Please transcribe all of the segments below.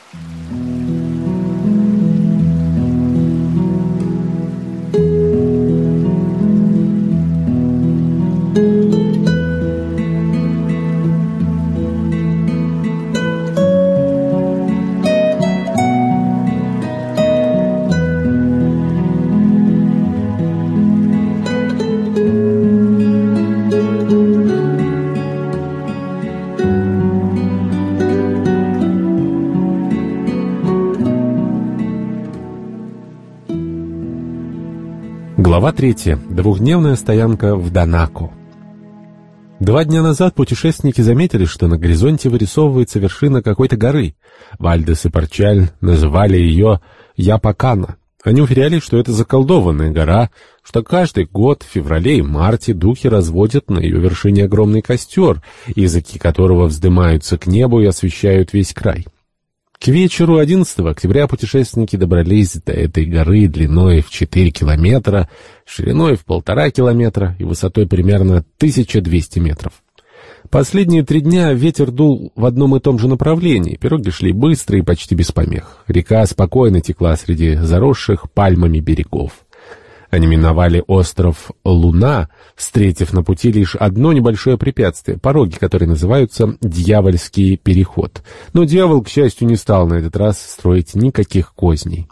Глава 3. Двухдневная стоянка в Данако. 2 дня назад путешественники заметили, что на горизонте вырисовывается вершина какой-то горы. Вальдес и Парчаль называли ее Япакана. Они уверяли, что это заколдованная гора, что каждый год в феврале и марте духи разводят на ее вершине огромный костер, языки которого вздымаются к небу и освещают весь край. К вечеру 11 октября путешественники добрались до этой горы длиной в 4 километра, шириной в 1,5 километра и высотой примерно 1200 метров. Последние 3 дня ветер дул в одном и том же направлении, пироги шли быстро и почти без помех. Река спокойно текла среди заросших пальмами берегов. Они миновали остров Луна, встретив на пути лишь одно небольшое препятствие — пороги, которые называются «Дьявольский переход». Но дьявол, к счастью, не стал на этот раз строить никаких козней.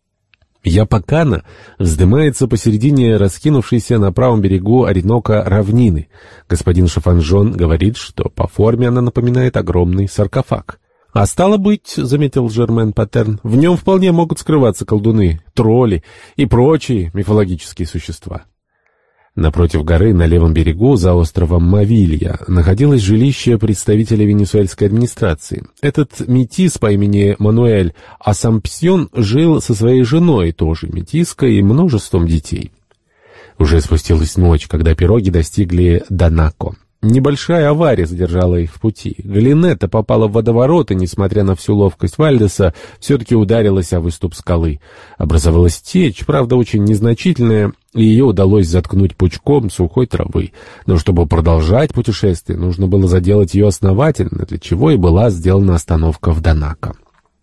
Япакана вздымается посередине раскинувшейся на правом берегу Оренока равнины. Господин Шафанжон говорит, что по форме она напоминает огромный саркофаг. «А стало быть, — заметил Жермен Паттерн, — в нем вполне могут скрываться колдуны, тролли и прочие мифологические существа». Напротив горы, на левом берегу, за островом Мавилья, находилось жилище представителя венесуэльской администрации. Этот метис по имени Мануэль Асампсьон жил со своей женой, тоже метиской, и множеством детей. Уже спустилась ночь, когда пироги достигли Данако. Небольшая авария задержала их в пути. Галинетта попала в водоворот и, несмотря на всю ловкость Вальдеса, все-таки ударилась о выступ скалы. Образовалась течь, правда, очень незначительная, и ее удалось заткнуть пучком сухой травы. Но чтобы продолжать путешествие, нужно было заделать ее основательно, для чего и была сделана остановка в Данако.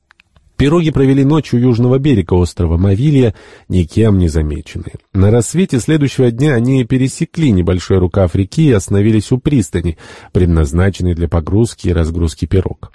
Пироги провели ночь у южного берега острова Мавилья, никем не замеченные. На рассвете следующего дня они пересекли небольшой рукав реки и остановились у пристани, предназначенной для погрузки и разгрузки пирог.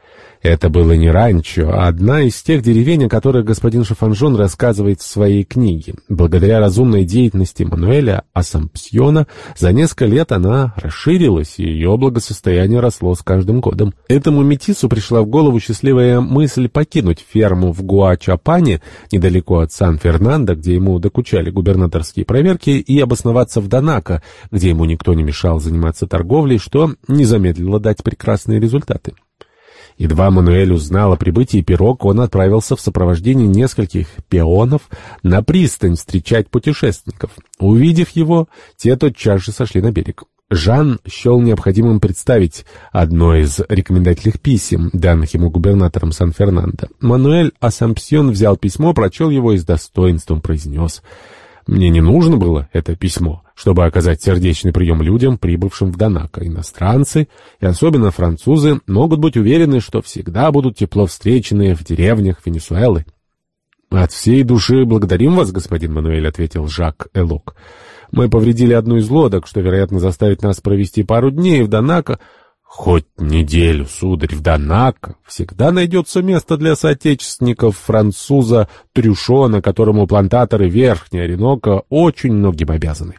Это было не ранчо, а одна из тех деревень, о которых господин Шафанжон рассказывает в своей книге. Благодаря разумной деятельности Мануэля Асампсьона за несколько лет она расширилась, и ее благосостояние росло с каждым годом. Этому метису пришла в голову счастливая мысль покинуть ферму в Гуачапане, недалеко от Сан-Фернандо, где ему докучали губернаторские проверки, и обосноваться в Данако, где ему никто не мешал заниматься торговлей, что не замедлило дать прекрасные результаты. Едва Мануэль узнал о прибытии пирог, он отправился в сопровождении нескольких пеонов на пристань встречать путешественников. Увидев его, те тотчас же сошли на берег. Жан счел необходимым представить одно из рекомендательных писем, данных ему губернатором Сан-Фернандо. Мануэль Асампсьон взял письмо, прочел его и с достоинством произнес: «Мне не нужно было это письмо, чтобы оказать сердечный прием людям, прибывшим в Данако. Иностранцы, и особенно французы, могут быть уверены, что всегда будут тепло встречены в деревнях Венесуэлы». «От всей души благодарим вас, господин Мануэль», — ответил Жак Элок. «Мы повредили одну из лодок, что, вероятно, заставит нас провести пару дней в Данако». «Хоть неделю, сударь, в Данако. Всегда найдется место для соотечественников француза Трюшона, которому плантаторы Верхней Оренока очень многим обязаны».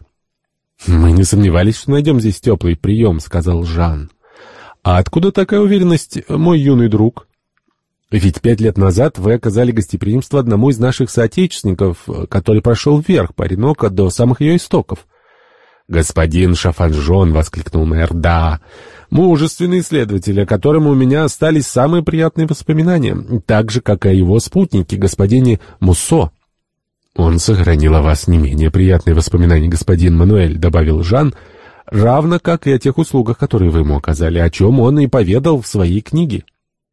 «Мы не сомневались, что найдем здесь теплый прием», — сказал Жан. «А откуда такая уверенность, мой юный друг?» «Ведь 5 лет назад вы оказали гостеприимство одному из наших соотечественников, который прошел вверх по Ореноко до самых ее истоков». «Господин Шафанжон», — воскликнул мэр, — «да, мужественный исследователь, о котором у меня остались самые приятные воспоминания, так же, как и о его спутнике, господине Муссо». «Он сохранил о вас не менее приятные воспоминания, господин Мануэль», — добавил Жан, — «равно как и о тех услугах, которые вы ему оказали, о чем он и поведал в своей книге».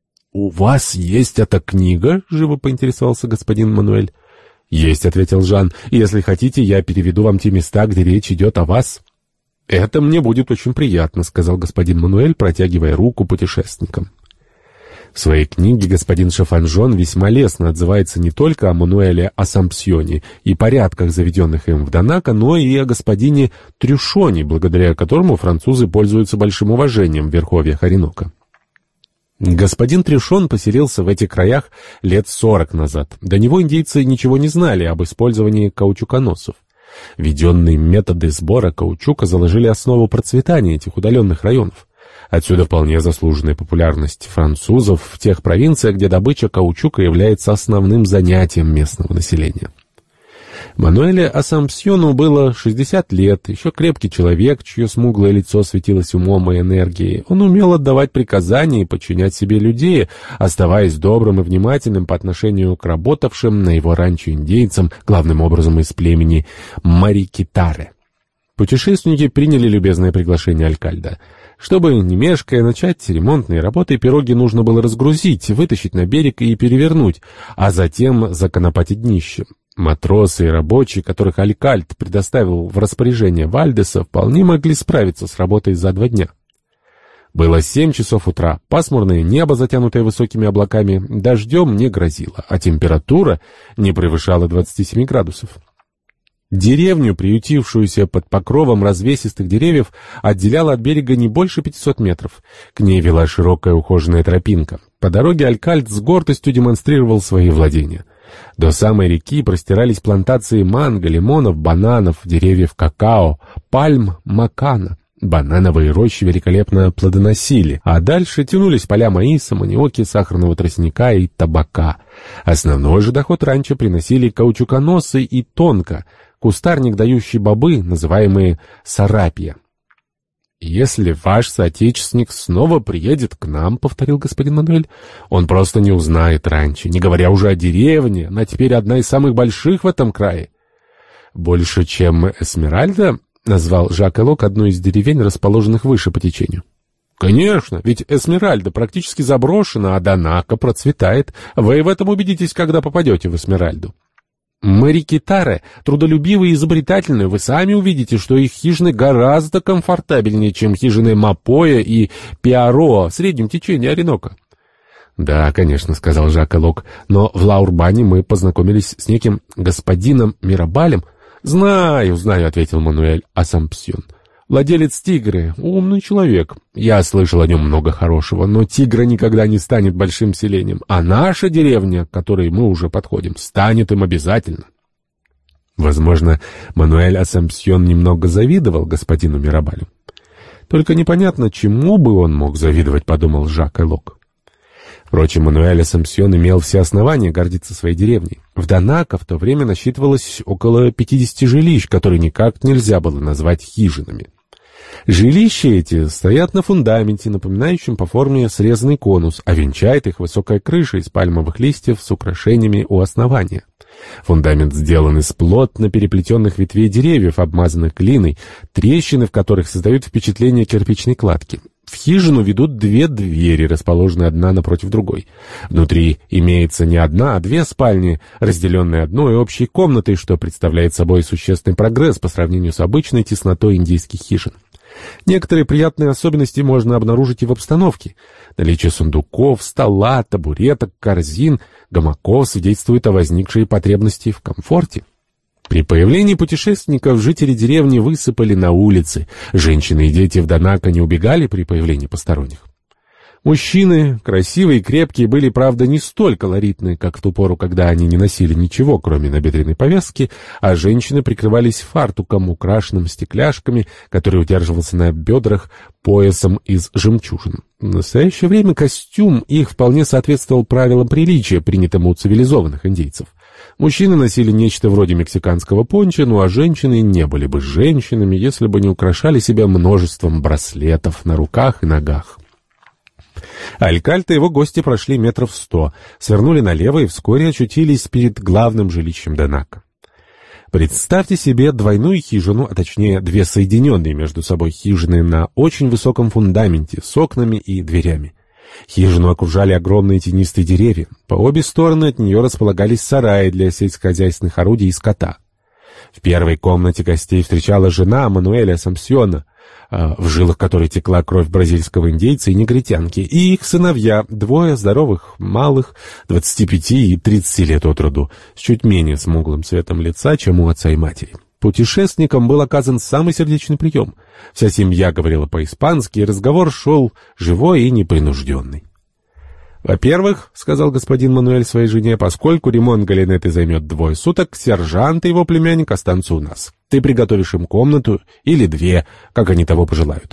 «У вас есть эта книга?» — живо поинтересовался господин Мануэль. «Есть», — ответил Жан. «Если хотите, я переведу вам те места, где речь идет о вас». «Это мне будет очень приятно», — сказал господин Мануэль, протягивая руку путешественникам. В своей книге господин Шафанжон весьма лестно отзывается не только о Мануэле Ассампсьоне и порядках, заведенных им в Данако, но и о господине Трюшоне, благодаря которому французы пользуются большим уважением в верховьях Оренока. Господин Трюшон поселился в этих краях лет 40 назад. До него индейцы ничего не знали об использовании каучуконосов. Введенные методы сбора каучука заложили основу процветания этих удаленных районов. Отсюда вполне заслуженная популярность французов в тех провинциях, где добыча каучука является основным занятием местного населения. Мануэле Ассампсьону было 60 лет, еще крепкий человек, чье смуглое лицо светилось умом и энергией. Он умел отдавать приказания и подчинять себе людей, оставаясь добрым и внимательным по отношению к работавшим на его ранчо индейцам, главным образом из племени Марикитаре. Путешественники приняли любезное приглашение алькальда. Чтобы, не мешкая, начать ремонтные работы, пироги нужно было разгрузить, вытащить на берег и перевернуть, а затем законопатить днище. Матросы и рабочие, которых алькальд предоставил в распоряжение Вальдеса, вполне могли справиться с работой за 2 дня. Было 7 часов утра, пасмурное небо, затянутое высокими облаками, дождем не грозило, а температура не превышала 27 градусов. Деревню, приютившуюся под покровом развесистых деревьев, отделяла от берега не больше 500 метров. К ней вела широкая ухоженная тропинка. По дороге алькальд с гордостью демонстрировал свои владения. До самой реки простирались плантации манго, лимонов, бананов, деревьев какао, пальм, макана. Банановые рощи великолепно плодоносили, а дальше тянулись поля маиса, маниоки, сахарного тростника и табака. Основной же доход ранчо приносили каучуконосы и тонко, кустарник, дающий бобы, называемые сарапия. «Если ваш соотечественник снова приедет к нам, — повторил господин Мануэль, — он просто не узнает ранчо, не говоря уже о деревне, она теперь одна из самых больших в этом крае». «Больше, чем Эсмеральда?» — назвал Жак Элок одну из деревень, расположенных выше по течению. «Конечно, ведь Эсмеральда практически заброшена, а Данако процветает. Вы в этом убедитесь, когда попадете в Эсмеральду. Марикитаре трудолюбивые и изобретательные. Вы сами увидите, что их хижины гораздо комфортабельнее, чем хижины Мапоя и Пиаро в среднем течении Оренока». «Да, конечно», — сказал Жак Элок, — «но в Лаурбане мы познакомились с неким господином Мирабалем». «Знаю, знаю», — ответил Мануэль Ассампсьон. «Владелец Тигры, умный человек. Я слышал о нем много хорошего, но Тигра никогда не станет большим селением, а наша деревня, к которой мы уже подходим, станет им обязательно». Возможно, Мануэль Ассампсьон немного завидовал господину Мирабалю. «Только непонятно, чему бы он мог завидовать», — подумал Жак Элок. Впрочем, Мануэль Ассампсьон имел все основания гордиться своей деревней. В Данако в то время насчитывалось около 50 жилищ, которые никак нельзя было назвать хижинами. Жилища эти стоят на фундаменте, напоминающем по форме срезанный конус, а венчает их высокая крыша из пальмовых листьев с украшениями у основания. Фундамент сделан из плотно переплетенных ветвей деревьев, обмазанных глиной, трещины в которых создают впечатление кирпичной кладки. В хижину ведут 2 двери, расположенные одна напротив другой. Внутри имеется не одна, а 2 спальни, разделенные одной общей комнатой, что представляет собой существенный прогресс по сравнению с обычной теснотой индейских хижин. Некоторые приятные особенности можно обнаружить и в обстановке. Наличие сундуков, стола, табуреток, корзин, гамаков свидетельствует о возникшей потребности в комфорте. При появлении путешественников жители деревни высыпали на улицы. Женщины и дети в Данако не убегали при появлении посторонних. Мужчины, красивые и крепкие, были, правда, не столь колоритны, как в ту пору, когда они не носили ничего, кроме набедренной повязки, а женщины прикрывались фартуком, украшенным стекляшками, который удерживался на бедрах поясом из жемчужин. В настоящее время костюм их вполне соответствовал правилам приличия, принятым у цивилизованных индейцев. Мужчины носили нечто вроде мексиканского пончо, ну а женщины не были бы женщинами, если бы не украшали себя множеством браслетов на руках и ногах. Алькальд и его гости прошли 100 метров, свернули налево и вскоре очутились перед главным жилищем Данако. Представьте себе двойную хижину, а точнее 2 соединенные между собой хижины на очень высоком фундаменте с окнами и дверями. Хижину окружали огромные тенистые деревья. По обе стороны от нее располагались сараи для сельскохозяйственных орудий и скота. В первой комнате гостей встречала жена Мануэля Ассампсьона. в жилах которой текла кровь бразильского индейца и негритянки, и их сыновья, двое здоровых, малых, 25 и 30 лет от роду, с чуть менее смуглым цветом лица, чем у отца и матери. Путешественникам был оказан самый сердечный прием. Вся семья говорила по-испански, и разговор шел живой и непринужденный. «Во-первых, — сказал господин Мануэль своей жене, — поскольку ремонт галинеты займет 2 суток, сержант и его племянник останутся у нас. Ты приготовишь им комнату или 2, как они того пожелают».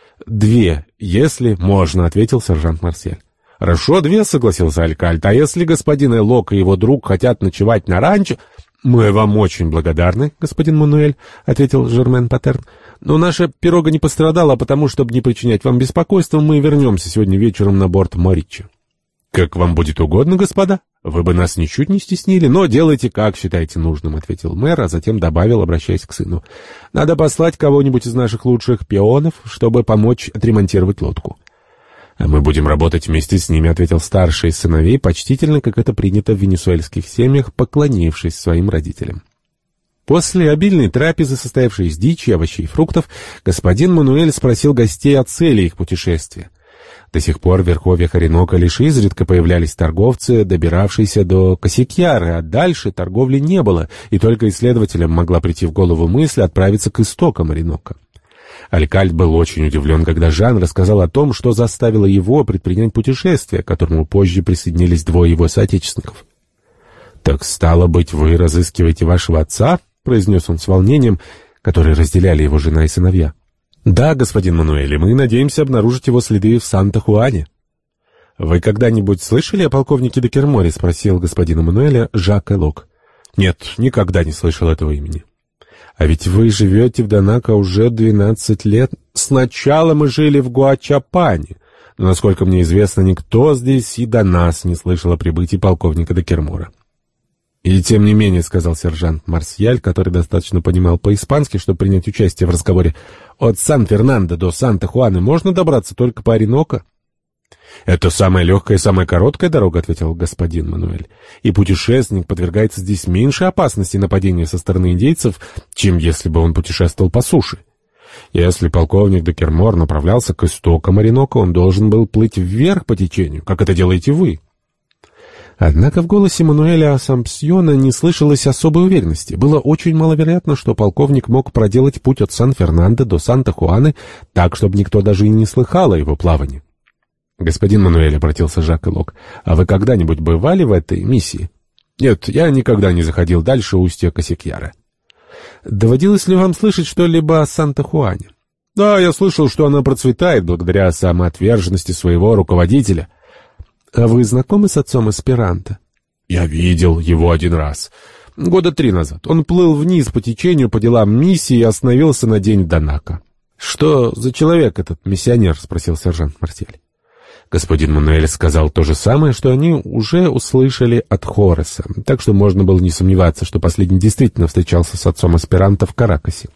«2, если можно, — ответил сержант Марсель. «Хорошо, 2, — согласился Алькальд. А если господин Элок и его друг хотят ночевать на ранчо...» «Мы вам очень благодарны, господин Мануэль, — ответил Жермен Патерн. Но наша пирога не пострадала, потому, чтобы не причинять вам беспокойства, мы вернемся сегодня вечером на борт Моричи». «Как вам будет угодно, господа. Вы бы нас ничуть не стеснили, но делайте, как считаете нужным», — ответил мэр, а затем добавил, обращаясь к сыну. «Надо послать кого-нибудь из наших лучших пионов, чтобы помочь отремонтировать лодку». «А мы будем работать вместе с ними», — ответил старший из сыновей, почтительно, как это принято в венесуэльских семьях, поклонившись своим родителям. После обильной трапезы, состоявшей из дичи, овощей и фруктов, господин Мануэль спросил гостей о цели их путешествия. До сих пор в верховьях Оренока лишь изредка появлялись торговцы, добиравшиеся до Касикьяры, а дальше торговли не было, и только исследователям могла прийти в голову мысль отправиться к истокам Оренока. Алькальд был очень удивлен, когда Жан рассказал о том, что заставило его предпринять путешествие, к которому позже присоединились 2 его соотечественников. «Так, стало быть, вы разыскиваете вашего отца?» — произнес он с волнением, которое разделяли его жена и сыновья. «Да, господин Мануэль, мы надеемся обнаружить его следы в Санта-Хуане». «Вы когда-нибудь слышали о полковнике де Керморе?» — спросил господина Мануэля Жак Элок. «Нет, никогда не слышал этого имени». «А ведь вы живете в Донако уже 12 лет. Сначала мы жили в Гуачапане, но, насколько мне известно, никто здесь и до нас не слышал о прибытии полковника де Кермора». «И тем не менее, — сказал сержант Марсьяль, который достаточно понимал по-испански, чтобы принять участие в разговоре, — от Сан-Фернандо до Санта-Хуаны можно добраться только по Оренока». «Это самая легкая и самая короткая дорога, — ответил господин Мануэль, — и путешественник подвергается здесь меньшей опасности нападения со стороны индейцев, чем если бы он путешествовал по суше. Если полковник де Кермор направлялся к истокам Оренока, он должен был плыть вверх по течению, как это делаете вы». Однако в голосе Мануэля Асампсьона не слышалось особой уверенности. Было очень маловероятно, что полковник мог проделать путь от Сан-Фернандо до Санта-Хуаны так, чтобы никто даже и не слыхал о его плавании. «Господин Мануэль, — обратился Жак Элок, — а вы когда-нибудь бывали в этой миссии?» «Нет, я никогда не заходил дальше устья Касикьяра». «Доводилось ли вам слышать что-либо о Санта-Хуане?» «Да, я слышал, что она процветает благодаря самоотверженности своего руководителя». «А вы знакомы с отцом Эсперанто?» «Я видел его один раз. 3 года назад. Он плыл вниз по течению по делам миссии и остановился на день в Донако». «Что за человек этот миссионер?» — спросил сержант Марсель. Господин Мануэль сказал то же самое, что они уже услышали от Хореса, так что можно было не сомневаться, что последний действительно встречался с отцом Эсперанто в Каракасе.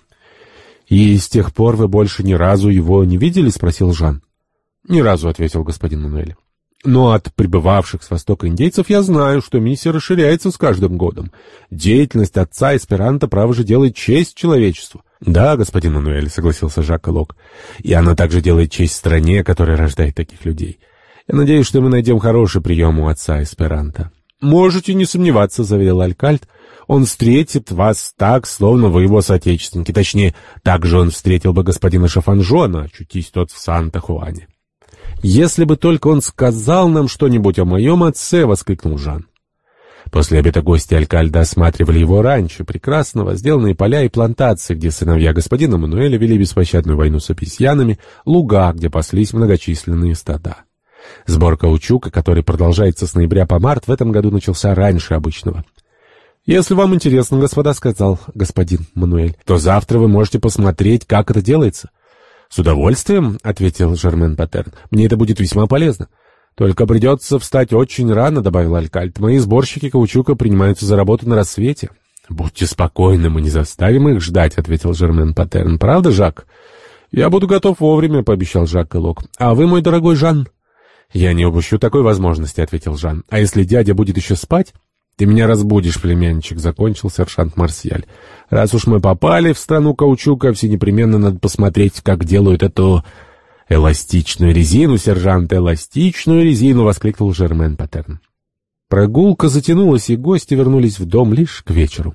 «И с тех пор вы больше ни разу его не видели?» — спросил Жан. «Ни разу», — ответил господин Мануэль. «Но от прибывавших с востока индейцев я знаю, что миссия расширяется с каждым годом. Деятельность отца Эсперанто, право же, делает честь человечеству». «Да, господин Мануэль», — согласился Жак Элок. «И она также делает честь стране, которая рождает таких людей. Я надеюсь, что мы найдем хороший прием у отца Эсперанто». «Можете не сомневаться», — заверил Алькальд. «Он встретит вас так, словно вы его соотечественники. Точнее, так же он встретил бы господина Шафанжона, очутись тот в Санта-Хуане». «Если бы только он сказал нам что-нибудь о моем отце!» — воскликнул Жан. После обеда гости Алькальда осматривали его ранчо, прекрасно возделанные поля и плантации, где сыновья господина Мануэля вели беспощадную войну с обезьянами, луга, где паслись многочисленные стада. Сбор каучука, который продолжается с ноября по март, в этом году начался раньше обычного. «Если вам интересно, господа, — сказал господин Мануэль, — то завтра вы можете посмотреть, как это делается». «С удовольствием, — ответил Жермен Патерн, — мне это будет весьма полезно. Только придется встать очень рано, — добавил Алькальд. Мои сборщики каучука принимаются за работу на рассвете». «Будьте спокойны, мы не заставим их ждать, — ответил Жермен Патерн. — Правда, Жак?» «Я буду готов вовремя, — пообещал Жак Элок. — А вы, мой дорогой Жан?» «Я не упущу такой возможности, — ответил Жан. — А если дядя будет еще спать?» «Ты меня разбудишь, племянничек», — закончил сержант Марсиаль. «Раз уж мы попали в страну каучука, все непременно надо посмотреть, как делают эту эластичную резину, сержант, эластичную резину», — воскликнул Жермен Паттерн. Прогулка затянулась, и гости вернулись в дом лишь к вечеру.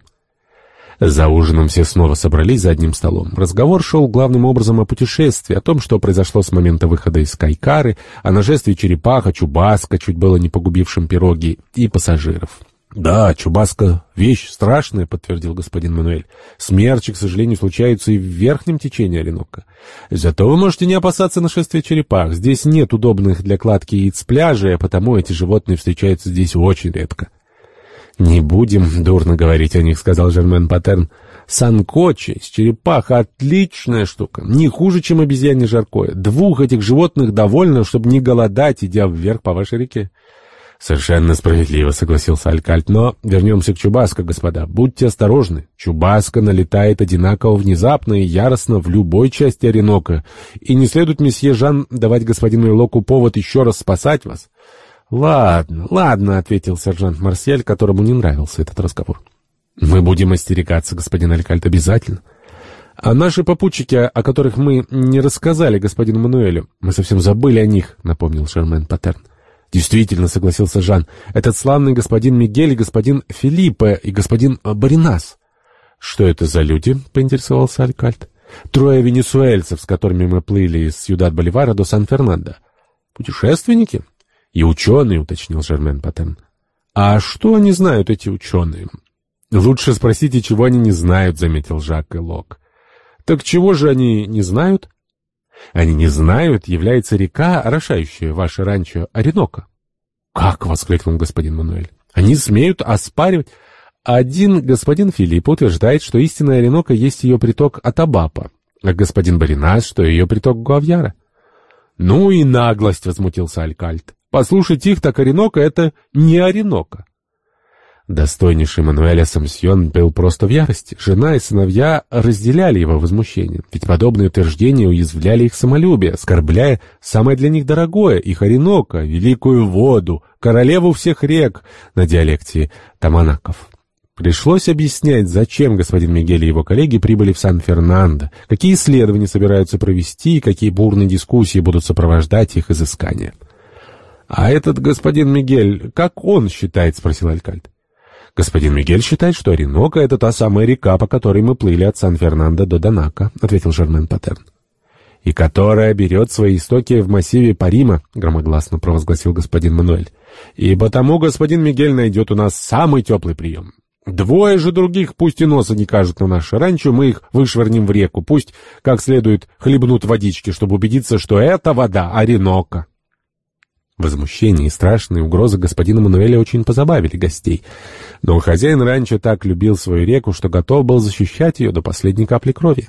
За ужином все снова собрались за одним столом. Разговор шел главным образом о путешествии, о том, что произошло с момента выхода из Кайкары, о нашествии черепах, о Чубаско, чуть было не погубившем пироги, и пассажиров. «Да, Чубаско — вещь страшная», — подтвердил господин Мануэль. «Смерчи, к сожалению, случаются и в верхнем течении Оренока. Зато вы можете не опасаться нашествия черепах. Здесь нет удобных для кладки яиц пляжей, а потому эти животные встречаются здесь очень редко». «Не будем дурно говорить о них», — сказал Жермен Паттерн. «Санкочи с черепаха — отличная штука, не хуже, чем обезьянье жаркое. Двух этих животных довольно, чтобы не голодать, идя вверх по вашей реке». «Совершенно справедливо», — согласился Алькальт. «Но вернемся к Чубаско, господа. Будьте осторожны. Чубаско налетает одинаково внезапно и яростно в любой части Оренока. И не следует, месье Жан, давать господину Локу повод еще раз спасать вас». «Ладно», — ответил сержант Марсиаль, которому не нравился этот разговор. «Мы будем остерегаться, господин Алькальт, обязательно. А наши попутчики, о которых мы не рассказали господину Мануэлю, мы совсем забыли о них», — напомнил Жермен Паттерн. «Действительно», — согласился Жан, — «этот славный господин Мигель и господин Филиппе и господин Баринас». «Что это за люди?» — поинтересовался Алькальт. «Трое венесуэльцев, с которыми мы плыли из Сьюдад-Боливара до Сан-Фернандо». «Путешественники?» «И ученые», — уточнил Жермен Паттерн. «А что они знают, эти ученые?» «Лучше спросите, чего они не знают», — заметил Жак Элок. «Так чего же они не знают?» «Они не знают, является река, орошающая ваше ранчо Оренока». «Как?» — воскликнул господин Мануэль. «Они смеют оспаривать...» «Один господин Филипп утверждает, что истинная Оренока есть ее приток Атабапа, а господин Баринас, что ее приток Гуавьяра». «Ну и наглость!» — возмутился Алькальт. «Послушать их, так Оренока — это не Оренока». Достойнейший Мануэль Асамсьон был просто в ярости. Жена и сыновья разделяли его возмущение, ведь подобные утверждения уязвляли их самолюбие, оскорбляя самое для них дорогое, их Оренока, великую воду, королеву всех рек, на диалекте таманаков. Пришлось объяснять, зачем господин Мигель и его коллеги прибыли в Сан-Фернандо, какие исследования собираются провести и какие бурные дискуссии будут сопровождать их изыскания. «А этот господин Мигель, как он считает?» — спросил Алькальт. «Господин Мигель считает, что Оренока — это та самая река, по которой мы плыли от Сан-Фернандо до Донако», — ответил Жермен Паттерн. «И которая берет свои истоки в массиве Парима», — громогласно провозгласил господин Мануэль. «И потому господин Мигель найдет у нас самый теплый прием. Двое же других, пусть и носа не кажут на наше ранчо, мы их вышвырнем в реку, пусть как следует хлебнут водички, чтобы убедиться, что это вода Оренока». Возмущение и страшные угрозы господина Мануэля очень позабавили гостей. Но хозяин ранчо так любил свою реку, что готов был защищать ее до последней капли крови.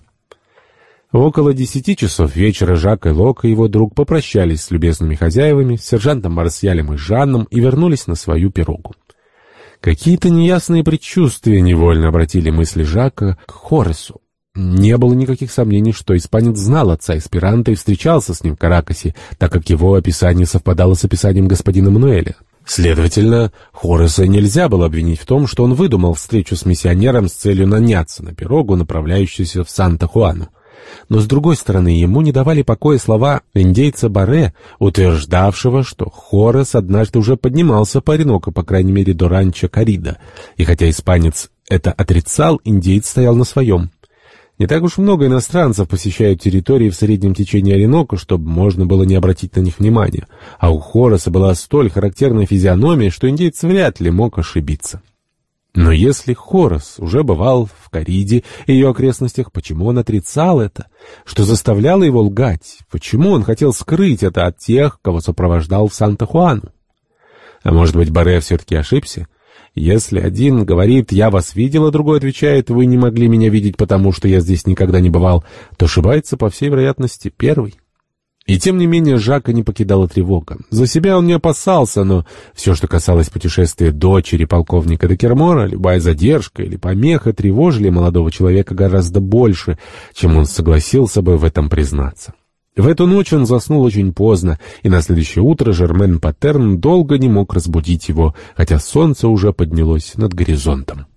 Около 10 часов вечера Жак Элок и его друг попрощались с любезными хозяевами, с сержантом Марсиалем и Жанном и вернулись на свою пирогу. Какие-то неясные предчувствия невольно обратили мысли Жака к Хоресу. Не было никаких сомнений, что испанец знал отца Эсперанто и встречался с ним в Каракасе, так как его описание совпадало с описанием господина Мануэля. Следовательно, Хореса нельзя было обвинить в том, что он выдумал встречу с миссионером с целью наняться на пирогу, направляющуюся в Санта-Хуану. Но, с другой стороны, ему не давали покоя слова индейца Барре, утверждавшего, что Хорес однажды уже поднимался по Ореноко, по крайней мере, до ранчо Карида. И хотя испанец это отрицал, индеец стоял на своем. Не так уж много иностранцев посещают территории в среднем течении Оренока, чтобы можно было не обратить на них внимания. А у Хореса была столь характерная физиономия, что индеец вряд ли мог ошибиться. Но если Хорес уже бывал в Кариде и ее окрестностях, почему он отрицал это? Что заставляло его лгать? Почему он хотел скрыть это от тех, кого сопровождал в Санта-Хуану? А может быть, Барре все-таки ошибся? Если один говорит «я вас видел», а другой отвечает «вы не могли меня видеть, потому что я здесь никогда не бывал», то ошибается, по всей вероятности, первый. И тем не менее Жака не покидала тревога. За себя он не опасался, но все, что касалось путешествия дочери полковника де Кермора, любая задержка или помеха тревожили молодого человека гораздо больше, чем он согласился бы в этом признаться. В эту ночь он заснул очень поздно, и на следующее утро Жермен Паттерн долго не мог разбудить его, хотя солнце уже поднялось над горизонтом.